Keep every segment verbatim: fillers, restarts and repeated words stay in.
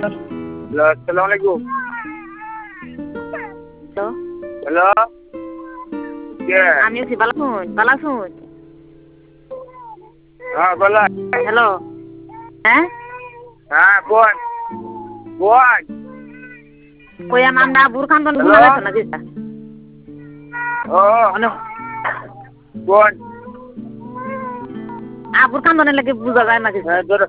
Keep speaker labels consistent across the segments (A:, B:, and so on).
A: আসসালামু আলাইকুম।
B: Hello
A: hello কে
B: আমি আছি ভালো শুন ভালো শুন
A: হ্যাঁ বলা
B: হ্যালো হ্যাঁ
A: হ্যাঁ বোন বোন
B: কই আমার না বুরখান বন
A: Hello?
B: গুনা গেছে না দিতা
A: ও
B: অনে
A: বোন
B: আ বুরখান বনে লাগে বুঝা যায় না দিতা
A: হ্যাঁ ধরো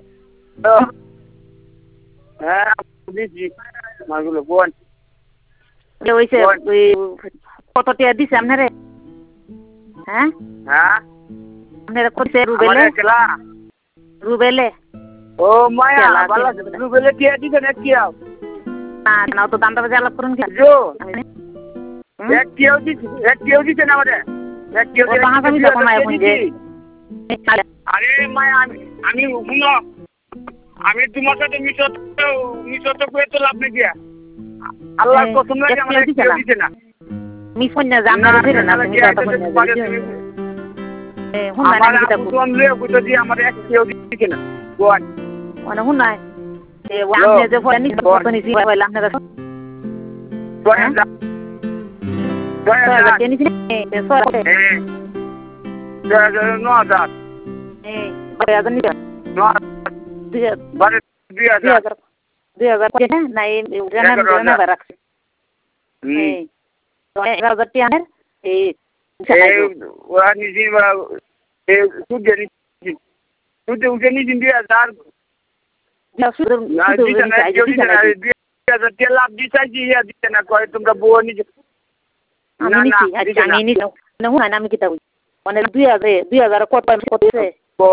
A: হ্যাঁ বুঝছি মাগুলো বোন
B: যে হইছে ওই কত টিয়া দিছে আপনারে হ্যাঁ
A: হ্যাঁ
B: আপনারে করছে রুবেলে
A: আমাদের খেলা
B: রুবেলে
A: ও মায়া
B: খেলা
A: বালা
B: দিছে।
A: রুবেলে টিয়া দিছে না টিয়া
B: না না তো দামটা বাজে আলাপ করুন কি
A: জো
B: হুম?
A: এক টিয়াও দিছে এক টিয়াও দিছে না আমাদের এক টিয়াও
B: ও বাহাকা মিটা কমায় এখন যে
A: আরে মায়া আমি আমি শুনো আমি তোমার সাথে মিশত মিশত করে তো লাভ নেই আল্লাহ
B: এই,
A: কসম লাগে
B: এক
A: আমার
B: টিয়াও
A: এক
B: দিছে
A: টিয়াও
B: না?
A: দিছে না
B: মিস কন্যা জামনা রুবেলে না আপনি কথা কন্যা এ হুন না
A: আমার
B: আমি কিতা
A: আপু তো আমলে বুঝতে দি আমার এক টিয়াও দিছে না কোন
B: মানে হুন না এ ও আপনি যে ফোন নিছে কত নিছি হইলা আপনারা
A: কোন যা কোন
B: তো
A: যা
B: কে নিছি এ সরে
A: হ্যাঁ যা যা নো যা
B: এ বারে আজন নিছে
A: নো
B: দুই
A: বারে দুই
B: দুই
A: হাজার
B: হাজার দুই হাজার করে না এই জানা জানা বারাকছে এই তো এগারো হাজার টিয়া আনের এই
A: এই ওরা নিজে এই সুজেনি সুজে উজেনি দিন হাজার না দিছে না কেউ দিছে না দুই হাজার কে লাভ দিছে কি ইয়া দিছে না কয় তোমরা বউ নিজে
B: আমি নিছি আচ্ছা আমি নিছি না হুন না আমি কিতা কই মানে দুই হাজার দুই হাজার কত কত দিছে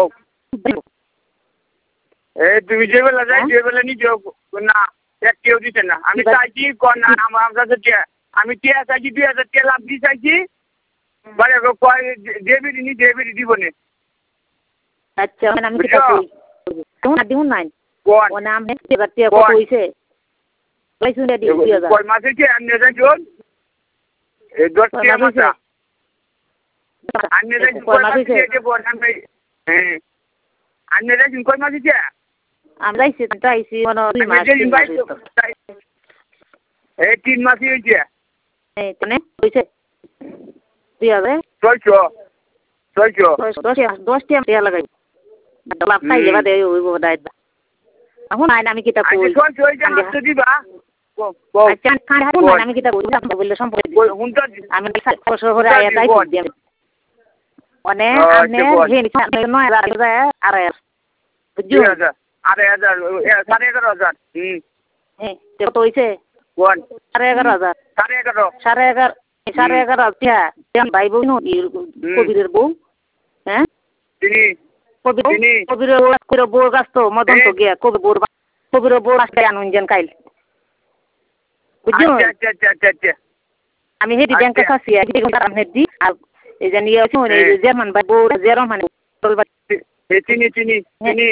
A: এই তুমি যে বেলা যাই যে বেলা নিজে না এক কেউ দিছে না আমি চাইছি কোন না আমার আমার কাছে আমি কে চাইছি দুই হাজার কে লাভ দি চাইছি মানে কয় দেবি নি দেবি দিব নে
B: আচ্ছা মানে আমি কিতা কই কোন দিন নাই
A: কোন
B: ও নাম হে এবার টিয়া কত হইছে কই শুনে দি দুই হাজার
A: কয় মাসে কি আননে যাইছুন এই দশ টিয়া মাসা আননে যাইছুন কয় মাসে কি যে বল আমি হ্যাঁ আননে যাইছুন কয় মাসে কি
B: আমরা আইছি তো আইছি মানে দুই মাস
A: এই তিন মাসই হয়েছে
B: এই তনে হইছে দুই হাজার
A: ছয়শো ছয়শো
B: দশ দশ টিয়া টিয়া লাগাই লাভ পাই এবার দেই হইব দাইত এখন নাই আমি কিতা কই
A: ছয়শো হয়েছে মাত্র দিবা
B: আচ্ছা খান হারুন না আমি কিতা কই বললে সম্পর্ক আমি ছয়শো করে আয়া তাই দিই মানে আপনি যে নয় হাজার আর
A: দুই হাজার আড়াই হাজার সাড়ে এগারো হাজার হুম
B: হ্যাঁ কত হয়েছে
A: কোন
B: সাড়ে এগারো হাজার
A: সাড়ে এগারো
B: সাড়ে এগারো সাড়ে এগারো হাজার ভাই বউ কবিরের বউ হ্যাঁ
A: তিনি
B: কবির কবিরের করে বউ গাছ তো মদন তো গিয়া কবি বউর কবিরের বউ আসতে আনুন যেন কাইল বুঝছো
A: আচ্ছা আচ্ছা আচ্ছা আচ্ছা
B: আমি হেডি ব্যাংকে আছি আমি হেডি আর এই যে নিয়ে আসুন এই জার্মান ভাই বউ জেরম মানে
A: চিনি চিনি চিনি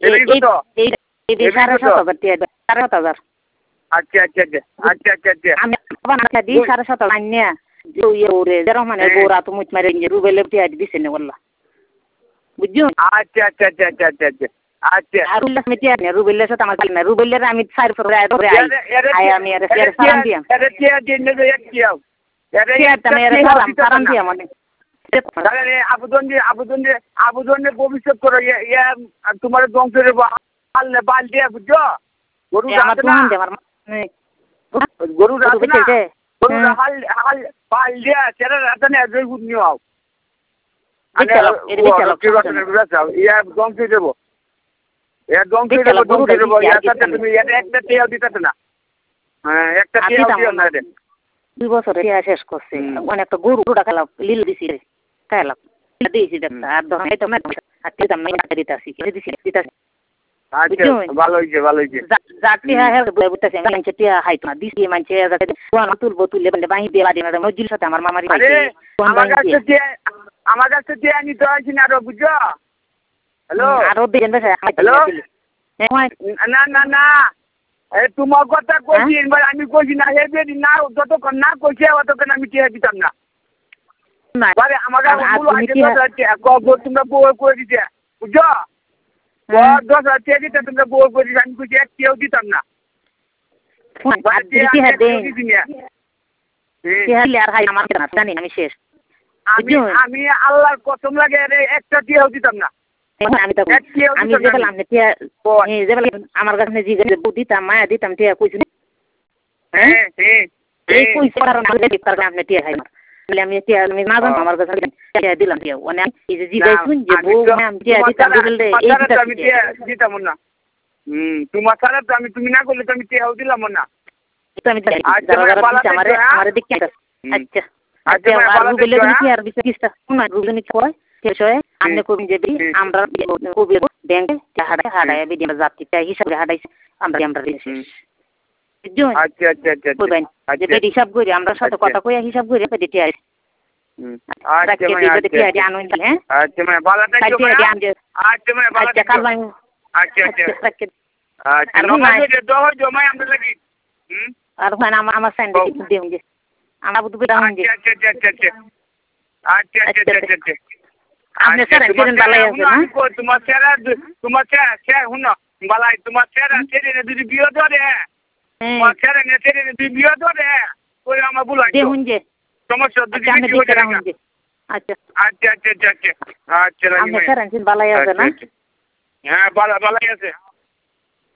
B: সাড়ে সাত হাজার টিয়া সাড়ে সাত হাজার
A: আচ্ছা আচ্ছা আচ্ছা আচ্ছা আচ্ছা
B: আমি বানাতে দিই সাড়ে সাত হাজার নিয়ে ইয়ে ওরে যেরকম মানে বউরা তো মুচ মারে রুবেলে টিয়া দিছে না বললা বুঝছো
A: আচ্ছা আচ্ছা আচ্ছা আচ্ছা আচ্ছা আচ্ছা আচ্ছা
B: আর উল্লাস মিটিয়া না রুবেলের সাথে আমার কাল না রুবেলের আমি চার ফর আয় ধরে আই আই আমি এর এর সালাম দিয়া
A: এর টিয়া দিন নে এক টিয়া এর
B: টিয়া তুমি এর সালাম সালাম দিয়া মানে
A: তাহলে আবেদন দিয়ে আবেদন দিয়ে আবেদনের ভবিষ্যৎ করো ইয়া তোমার বংশের বাল বাল দিয়ে বুঝছো গরু
B: আমার তো হান দে আমার
A: গরু রাখে না গরু হাল হাল বাল দিয়ে সেরা রাতে না জয় গুড নিও আও
B: চলো এর চলো
A: ইয়া বংশে দেব ইয়া বংশে দেব বংশে দেব ইয়া সাথে তুমি এটা একটা টিয়া দিতে না হ্যাঁ একটা টিয়া দিও না রে
B: দুই বছর টিয়া শেষ করছে মানে একটা গরু ডাকালাম লিল দিছি রে খাইলাম দিয়েছি দেখতে আর ধর এই তো না আর টিয়া দাম না দিতে আসি কে দিছি দিতে
A: আচ্ছা ভালো হইছে ভালো হইছে
B: জাতি হ্যাঁ হ্যাঁ বলে বুঝতেছে মানছে টিয়া হাইতো না দিছি মানছে যাতে কোন তুলবো তুললে বলে বাহি দিয়ে বাদি না মজুর সাথে আমার মামারি
A: আরে আমার কাছে টিয়া আমার কাছে টিয়া নিতে আসি না আর বুঝছো হ্যালো
B: আর দিন বেশ
A: হ্যালো না না না এই তোমার কথা কইছি এবার আমি কইছি না হেবে না যতক্ষণ না কইছি ততক্ষণ আমি টিয়া দিতাম না আরে আমাকে মূল আগে তোমরা বউ করে দিতে বুঝছো দশ হাজার টিয়া দিতে তোমরা বউ করে দিতে আমি কইছি এক কেউ দিতাম না
B: আমি শেষ
A: আমি আমি আল্লাহর কসম লাগে একটা টিয়াও দিতাম না
B: আমি তখন আমি যে বললাম টিয়া যে বললাম আমার কাছে যে দিতাম মায়া দিতাম টিয়া কইছি
A: হ্যাঁ হ্যাঁ
B: এই কইছি কারণ আপনি টিয়া খাই না বলে আমি টিয়া আমি না জানো আমার কাছে টিয়া দিলাম টিয়া মানে এই যে জিগাই শুন যে বউ আমি টিয়া দিতাম বলে এই
A: আমি টিয়া দিতাম না হুম তোমার সারা তো আমি তুমি না করলে তো আমি টিয়াও দিলাম না
B: আমি আমারে আমারে দেখতে আচ্ছা আচ্ছা আর বলে তুমি কি আর বিষয় কিস্তা শুনা রুজনি কয় শেষ হয় আপনি কবি যদি আমরা কবি ব্যাংকে হাড়ায় হাড়ায় বিদিন জাতিটা হিসাবে হাড়াইছে আমরা আমরা
A: আচ্ছা আচ্ছা আচ্ছা
B: আচ্ছা যে হিসাব করি আমরা সাথে কথা কইয়া হিসাব করি দিতে আই
A: আচ্ছা মানে
B: আচ্ছা আনুন হ্যাঁ
A: আচ্ছা মানে ভালো থাকো আচ্ছা মানে ভালো
B: আচ্ছা কাল
A: আচ্ছা আচ্ছা আচ্ছা নমাজে দোহ জমাই আমরা লাগি হুম
B: আর ওখানে আমার আমার স্যান্ডউইচ দিও যে আমরা বুঝতে দাও যে
A: আচ্ছা আচ্ছা আচ্ছা আচ্ছা আচ্ছা আচ্ছা আচ্ছা আচ্ছা
B: আপনি স্যার কিরণ বালাই আছে না
A: তোমার চেহারা তোমার চেহারা চেহারা হুনো বালাই তোমার চেহারা চেহারা যদি বিয়ে ধরে তোমার চেহারা নে চেহারা যদি বিয়ে ধরে ওই আমার বুলাই
B: দেখুন যে
A: সমস্যা যদি
B: আমি দেখতে রাখুন যে আচ্ছা
A: আচ্ছা আচ্ছা আচ্ছা আচ্ছা আচ্ছা
B: আপনি স্যার কিরণ বালাই আছে না
A: হ্যাঁ বালাই বালাই আছে